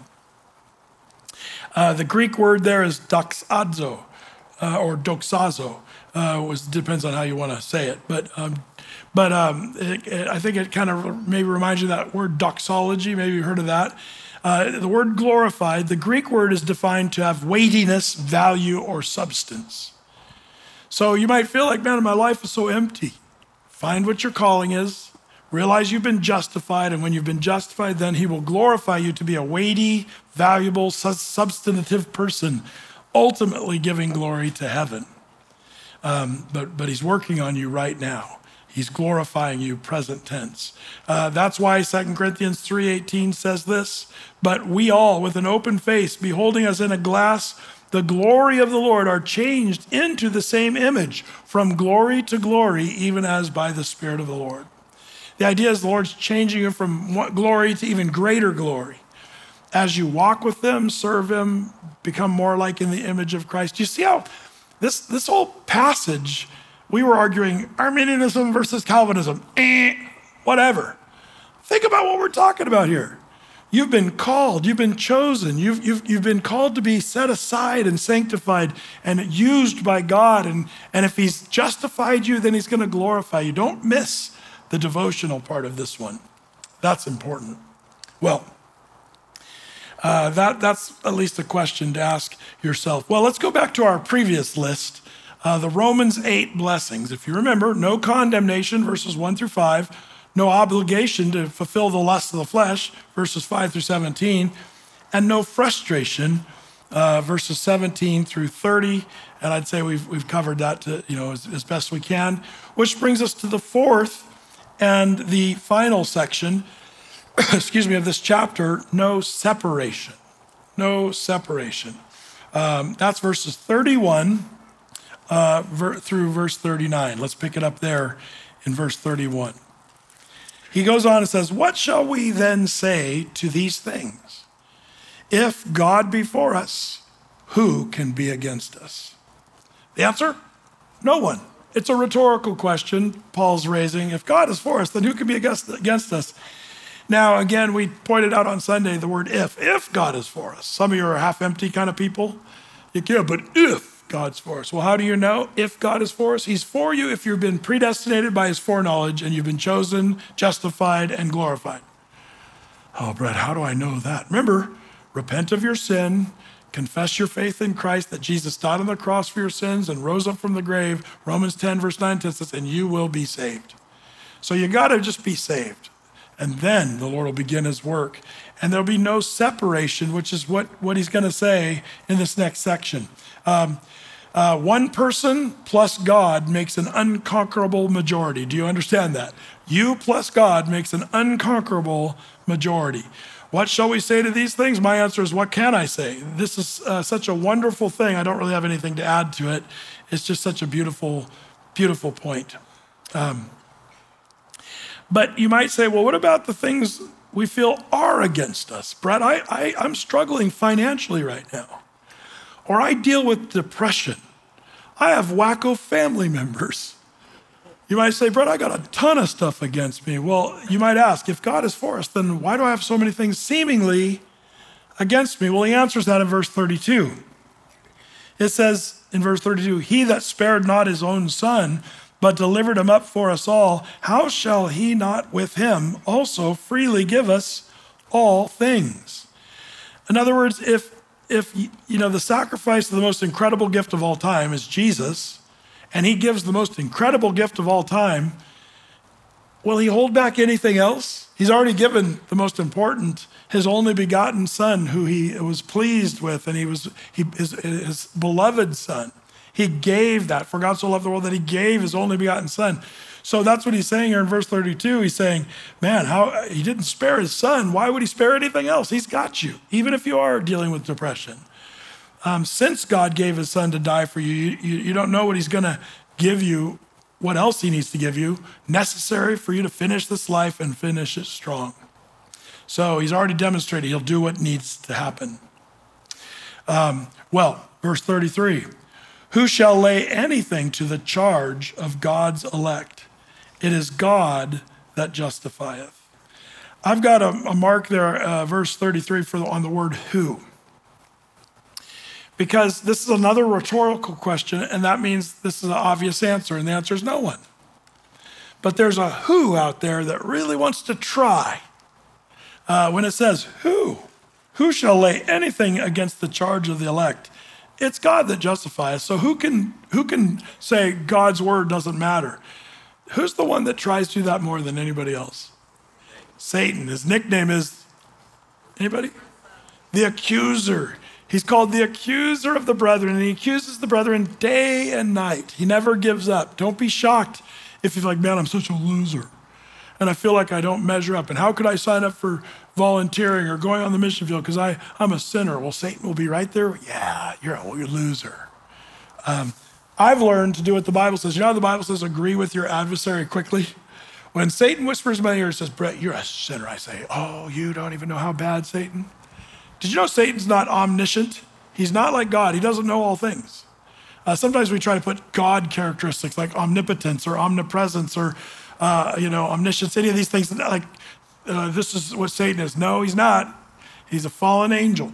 A: Uh, the Greek word there is doxazo, uh, or doxazo. Uh, was depends on how you want to say it, but um, but um, it, it, I think it kind of maybe reminds you of that word doxology. Maybe you've heard of that. Uh, the word glorified, the Greek word is defined to have weightiness, value, or substance. So you might feel like, man, my life is so empty. Find what your calling is. Realize you've been justified, and when you've been justified, then he will glorify you to be a weighty, valuable, substantive person, ultimately giving glory to heaven. Um, but, but he's working on you right now. He's glorifying you, present tense. Uh, that's why Second Corinthians three eighteen says this, but we all, with an open face, beholding as in a glass the glory of the Lord, are changed into the same image, from glory to glory, even as by the Spirit of the Lord. The idea is the Lord's changing you from glory to even greater glory. As you walk with him, serve him, become more like in the image of Christ. You see how this, this whole passage, we were arguing Arminianism versus Calvinism. Eh, whatever. Think about what we're talking about here. You've been called, you've been chosen, you've, you've, you've been called to be set aside and sanctified and used by God. And, and if he's justified you, then he's going to glorify you. Don't miss the devotional part of this one. That's important. Well, uh, that, that's at least a question to ask yourself. Well, let's go back to our previous list, uh, the Romans eight blessings. If you remember, no condemnation, verses one through five, no obligation to fulfill the lust of the flesh, verses five through seventeen, and no frustration, uh, verses seventeen through thirty. And I'd say we've we've covered that to, you know, as, as best we can, which brings us to the fourth and the final section, excuse me, of this chapter, no separation. No separation. Um, that's verses thirty-one uh, ver- through verse thirty-nine. Let's pick it up there in verse thirty-one. He goes on and says, what shall we then say to these things? If God be for us, who can be against us? The answer? No one. It's a rhetorical question Paul's raising. If God is for us, then who can be against, against us? Now, again, we pointed out on Sunday the word if. If God is for us. Some of you are half-empty kind of people. You can't, but if God's for us. Well, how do you know if God is for us? He's for you if you've been predestinated by his foreknowledge and you've been chosen, justified, and glorified. Oh, Brett, how do I know that? Remember, repent of your sin, confess your faith in Christ, that Jesus died on the cross for your sins and rose up from the grave. Romans ten, verse nine says, and you will be saved. So you got to just be saved. And then the Lord will begin his work. And there'll be no separation, which is what, what he's going to say in this next section. Um, uh, one person plus God makes an unconquerable majority. Do you understand that? You plus God makes an unconquerable majority. What shall we say to these things? My answer is, what can I say? This is uh, such a wonderful thing. I don't really have anything to add to it. It's just such a beautiful, beautiful point. Um, but you might say, well, what about the things we feel are against us? Brett, I, I, I'm struggling financially right now. Or I deal with depression. I have wacko family members. You might say, Brett, I got a ton of stuff against me. Well, you might ask, if God is for us, then why do I have so many things seemingly against me? Well, he answers that in verse thirty-two. It says in verse thirty-two, he that spared not his own son, but delivered him up for us all, how shall he not with him also freely give us all things? In other words, if if you know the sacrifice of the most incredible gift of all time is Jesus, and he gives the most incredible gift of all time, will he hold back anything else? He's already given the most important, his only begotten son, who he was pleased with, and he was he, his, his beloved son. He gave that. For God so loved the world that he gave his only begotten son. So that's what he's saying here in verse thirty-two. He's saying, man, how he didn't spare his son. Why would he spare anything else? He's got you, even if you are dealing with depression. Um, since God gave his son to die for you, you, you don't know what he's going to give you what else he needs to give you, necessary for you to finish this life and finish it strong. So he's already demonstrated he'll do what needs to happen. Um, well, verse thirty-three, who shall lay anything to the charge of God's elect? It is God that justifieth. I've got a, a mark there, uh, verse thirty-three, for the, on the word who. Because this is another rhetorical question, and that means this is an obvious answer, and the answer is no one. But there's a who out there that really wants to try. Uh, when it says who, who shall lay anything against the charge of the elect? It's God that justifies. So who can who can say God's word doesn't matter? Who's the one that tries to do that more than anybody else? Satan. His nickname is, anybody? The accuser. He's called the accuser of the brethren, and he accuses the brethren day and night. He never gives up. Don't be shocked if you're like, man, I'm such a loser, and I feel like I don't measure up. And how could I sign up for volunteering or going on the mission field because I I'm a sinner? Well, Satan will be right there. Yeah, you're a, you're a loser. Um, I've learned to do what the Bible says. You know how the Bible says, agree with your adversary quickly? When Satan whispers in my ear and says, Brett, you're a sinner, I say, oh, you don't even know how bad, Satan? Did you know Satan's not omniscient? He's not like God. He doesn't know all things. Uh, sometimes we try to put God characteristics like omnipotence or omnipresence or, uh, you know, omniscience, any of these things. Like, uh, this is what Satan is. No, he's not. He's a fallen angel.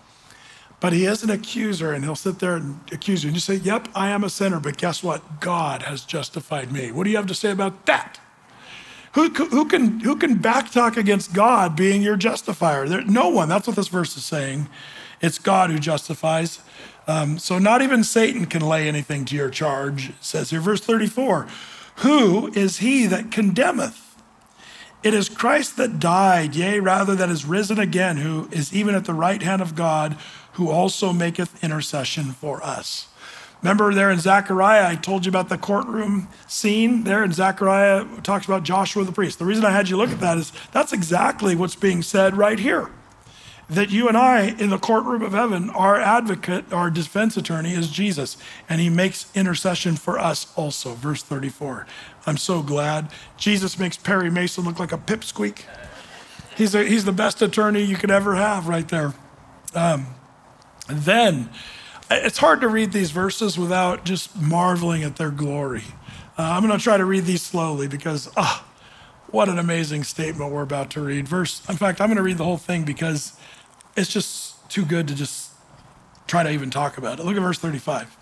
A: But he is an accuser, and he'll sit there and accuse you. And you say, yep, I am a sinner, but guess what? God has justified me. What do you have to say about that? Who, who can who can backtalk against God being your justifier? There, no one. That's what this verse is saying. It's God who justifies. Um, so not even Satan can lay anything to your charge. It says here, verse thirty-four, who is he that condemneth? It is Christ that died, yea, rather that is risen again, who is even at the right hand of God, who also maketh intercession for us. Remember there in Zechariah, I told you about the courtroom scene there in Zechariah, it talks about Joshua the priest. The reason I had you look at that is that's exactly what's being said right here. That you and I in the courtroom of heaven, our advocate, our defense attorney is Jesus, and he makes intercession for us also, verse thirty-four. I'm so glad. Jesus makes Perry Mason look like a pipsqueak. He's, a, he's the best attorney you could ever have right there. Um, and then, it's hard to read these verses without just marveling at their glory. Uh, I'm going to try to read these slowly because, ah, oh, what an amazing statement we're about to read. Verse, in fact, I'm going to read the whole thing because it's just too good to just try to even talk about it. Look at verse thirty-five.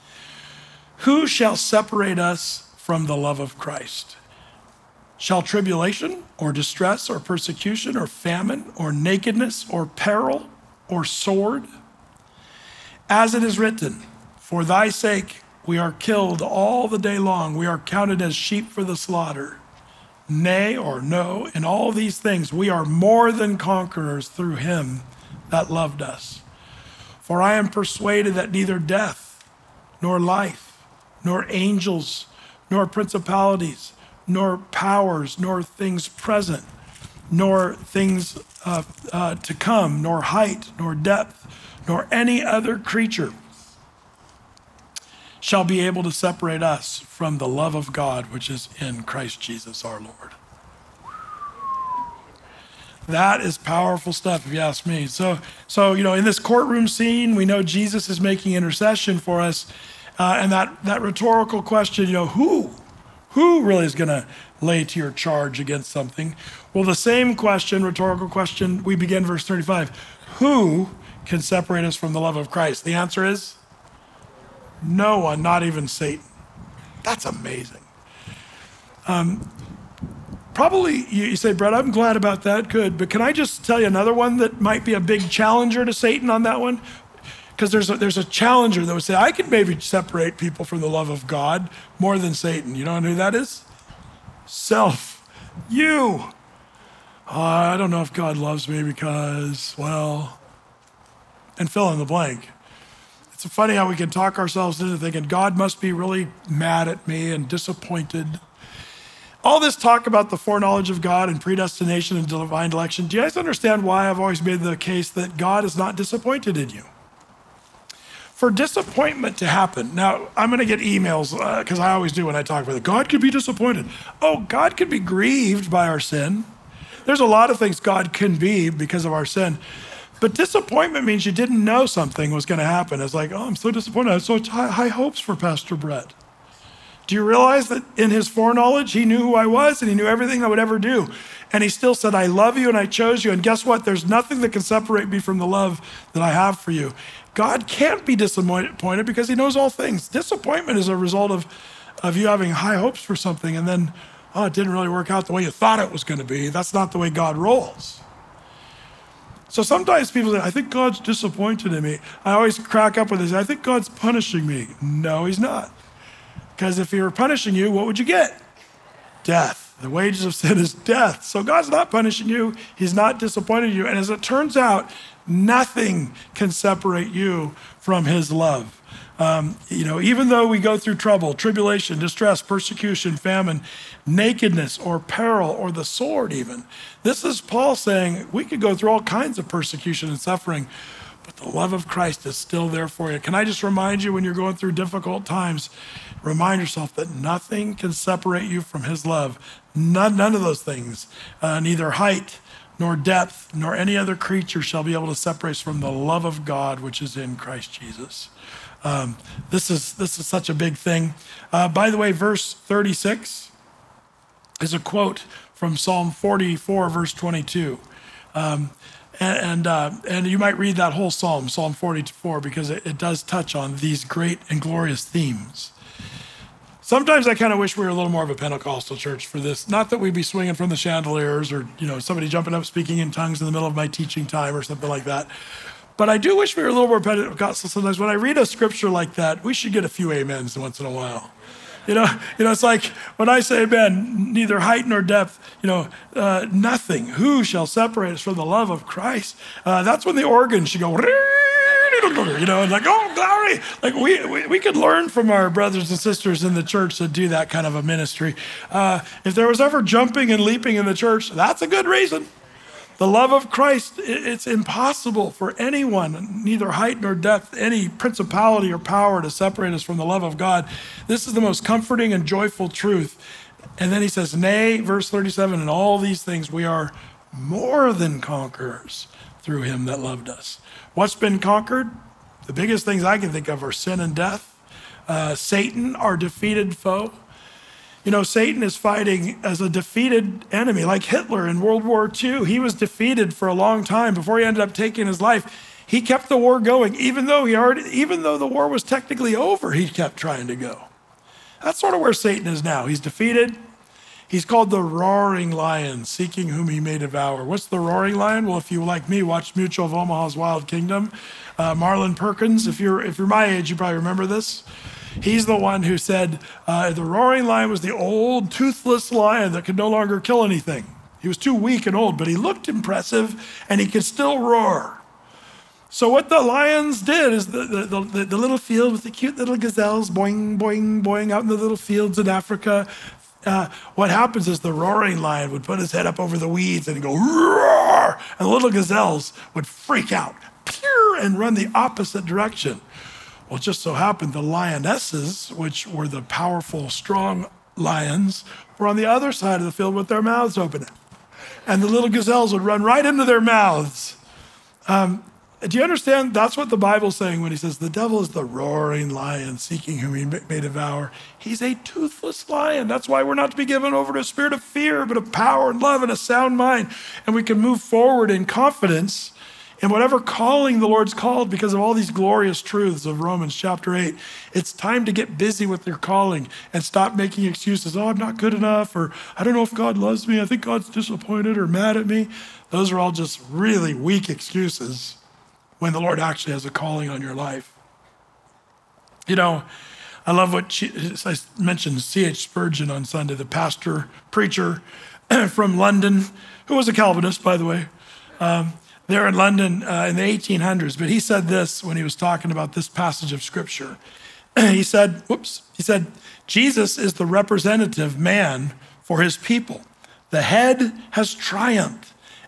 A: Who shall separate us from the love of Christ? Shall tribulation or distress or persecution or famine or nakedness or peril or sword? As it is written, for thy sake we are killed all the day long. We are counted as sheep for the slaughter. Nay or no, in all these things we are more than conquerors through him that loved us. For I am persuaded that neither death, nor life, nor angels, nor principalities, nor powers, nor things present, nor things uh, uh, to come, nor height, nor depth, nor any other creature shall be able to separate us from the love of God, which is in Christ Jesus our Lord. That is powerful stuff, if you ask me. So, so you know, in this courtroom scene, we know Jesus is making intercession for us. Uh, and that, that rhetorical question, you know, who? Who really is going to lay to your charge against something? Well, the same question, rhetorical question, we begin verse thirty-five. Who can separate us from the love of Christ? The answer is no one, not even Satan. That's amazing. Um, probably you, you say, Brett, I'm glad about that. Good. But can I just tell you another one that might be a big challenger to Satan on that one? Because there's a, there's a challenger that would say, I could maybe separate people from the love of God more than Satan. You know who that is? Self. You. Oh, I don't know if God loves me because, well, and fill in the blank. It's funny how we can talk ourselves into thinking God must be really mad at me and disappointed. All this talk about the foreknowledge of God and predestination and divine election, do you guys understand why I've always made the case that God is not disappointed in you? for disappointment to happen. Now, I'm going to get emails because uh, I always do when I talk about it. God could be disappointed. Oh, God could be grieved by our sin. There's a lot of things God can be because of our sin. But disappointment means you didn't know something was going to happen. It's like, oh, I'm so disappointed. I have such high, high hopes for Pastor Brett. Do you realize that in his foreknowledge, he knew who I was and he knew everything I would ever do. And he still said, I love you and I chose you. And guess what? There's nothing that can separate me from the love that I have for you. God can't be disappointed because he knows all things. Disappointment is a result of, of you having high hopes for something and then, oh, it didn't really work out the way you thought it was going to be. That's not the way God rolls. So sometimes people say, I think God's disappointed in me. I always crack up with this. I think God's punishing me. No, he's not. Because if he were punishing you, what would you get? Death. The wages of sin is death. So God's not punishing you. He's not disappointed in you. And as it turns out, nothing can separate you from his love. Um, you know, even though we go through trouble, tribulation, distress, persecution, famine, nakedness, or peril, or the sword even. This is Paul saying we could go through all kinds of persecution and suffering, but the love of Christ is still there for you. Can I just remind you when you're going through difficult times, remind yourself that nothing can separate you from his love. None, none of those things, uh, neither height, nor depth, nor any other creature shall be able to separate us from the love of God, which is in Christ Jesus. Um, this is this is such a big thing. Uh, by the way, verse thirty-six is a quote from Psalm forty-four, verse twenty-two. Um, and and, uh, and you might read that whole psalm, Psalm forty-four, because it, it does touch on these great and glorious themes. Sometimes I kind of wish we were a little more of a Pentecostal church for this. Not that we'd be swinging from the chandeliers or, you know, somebody jumping up speaking in tongues in the middle of my teaching time or something like that. But I do wish we were a little more Pentecostal sometimes. When I read a scripture like that, we should get a few amens once in a while. You know, you know, it's like when I say amen, neither height nor depth, you know, uh, nothing. Who shall separate us from the love of Christ? Uh, that's when the organ should go, you know, and like, oh, glory. Like we, we, we could learn from our brothers and sisters in the church to do that kind of a ministry. Uh, if there was ever jumping and leaping in the church, that's a good reason. The love of Christ, it's impossible for anyone, neither height nor depth, any principality or power to separate us from the love of God. This is the most comforting and joyful truth. And then he says, nay, verse thirty-seven, in all these things we are more than conquerors through him that loved us. What's been conquered? The biggest things I can think of are sin and death, uh, Satan, our defeated foe. You know, Satan is fighting as a defeated enemy, like Hitler in World War Two. He was defeated for a long time before he ended up taking his life. He kept the war going, even though he already, even though the war was technically over, he kept trying to go. That's sort of where Satan is now. He's defeated. He's called the roaring lion, seeking whom he may devour. What's the roaring lion? Well, if you, like me, watched Mutual of Omaha's Wild Kingdom, uh, Marlon Perkins, if you're if you're my age, you probably remember this. He's the one who said uh, the roaring lion was the old toothless lion that could no longer kill anything. He was too weak and old, but he looked impressive and he could still roar. So what the lions did is the, the, the, the little field with the cute little gazelles, boing, boing, boing, out in the little fields in Africa. Uh, what happens is the roaring lion would put his head up over the weeds and go, roar, and the little gazelles would freak out, pew, and run the opposite direction. Well, it just so happened the lionesses, which were the powerful, strong lions, were on the other side of the field with their mouths open. And the little gazelles would run right into their mouths. Um, do you understand? That's what the Bible's saying when he says the devil is the roaring lion seeking whom he may devour. He's a toothless lion. That's why we're not to be given over to a spirit of fear, but of power and love and a sound mind. And we can move forward in confidence in whatever calling the Lord's called because of all these glorious truths of Romans chapter eight. It's time to get busy with your calling and stop making excuses. Oh, I'm not good enough, or I don't know if God loves me. I think God's disappointed or mad at me. Those are all just really weak excuses when the Lord actually has a calling on your life. You know, I love what she, I mentioned C H Spurgeon on Sunday, the pastor, preacher from London, who was a Calvinist, by the way. Um, There in London uh, in the eighteen hundreds, but he said this when he was talking about this passage of scripture. he said, whoops, he said, Jesus is the representative man for his people. The head has triumphed,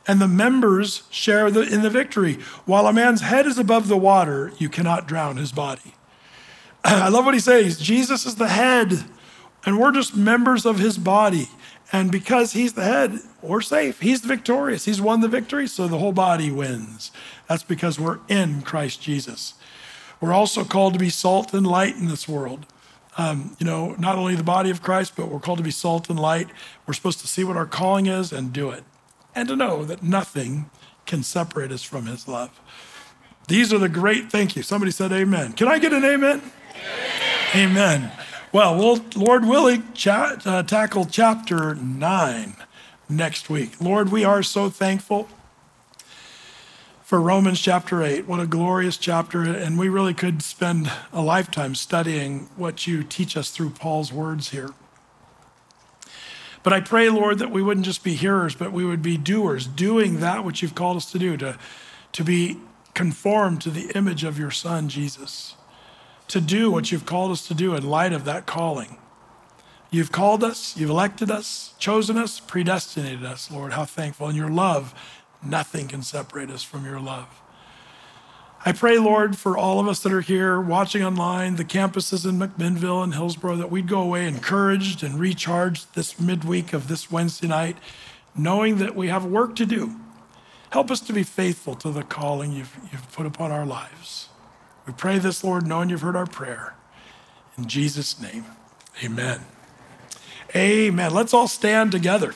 A: and the members share the, in the victory. While a man's head is above the water, you cannot drown his body. I love what he says. Jesus is the head, and we're just members of his body. And because he's the head, we're safe. He's victorious. He's won the victory, so the whole body wins. That's because we're in Christ Jesus. We're also called to be salt and light in this world. Um, you know, not only the body of Christ, but we're called to be salt and light. We're supposed to see what our calling is and do it. And to know that nothing can separate us from his love. These are the great, thank you. Somebody said amen. Can I get an amen? Amen. Amen. Well, we'll, Lord willing, cha- uh, tackle chapter nine next week. Lord, we are so thankful for Romans chapter eight. What a glorious chapter. And we really could spend a lifetime studying what you teach us through Paul's words here. But I pray, Lord, that we wouldn't just be hearers, but we would be doers, doing that which you've called us to do, to, to be conformed to the image of your Son, Jesus, to do what you've called us to do in light of that calling. You've called us, you've elected us, chosen us, predestinated us, Lord. How thankful. And your love, nothing can separate us from your love. I pray, Lord, for all of us that are here watching online, the campuses in McMinnville and Hillsborough, that we'd go away encouraged and recharged this midweek of this Wednesday night, knowing that we have work to do. Help us to be faithful to the calling you've, you've put upon our lives. We pray this, Lord, knowing you've heard our prayer. In Jesus' name, amen. Amen. Let's all stand together.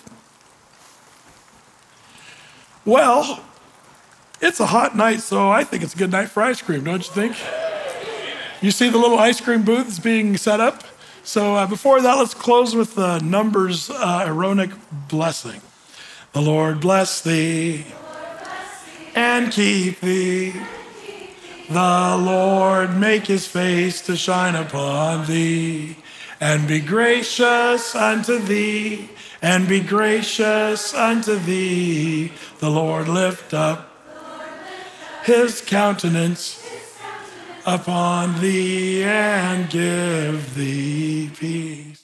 A: Well, it's a hot night, so I think it's a good night for ice cream, don't you think? You see the little ice cream booths being set up? So uh, before that, let's close with the Numbers uh, Aaronic blessing. The Lord bless thee and keep thee. The Lord make his face to shine upon thee and be gracious unto thee, and be gracious unto thee. The Lord lift up his countenance upon thee and give thee peace.